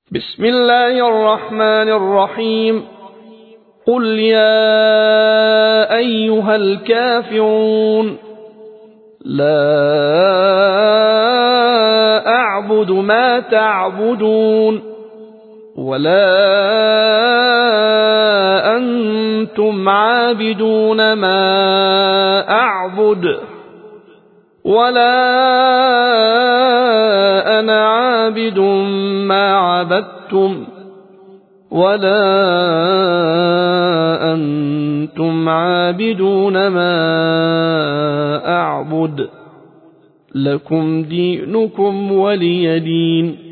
بسم الله الرحمن الرحيم قل يا أيها الكافرون لا أعبد ما تعبدون ولا أنتم عابدون ما أعبد ولا أنا عابد ما عبدتم ولا أنتم عابدون ما أعبد لكم دينكم ولي دين.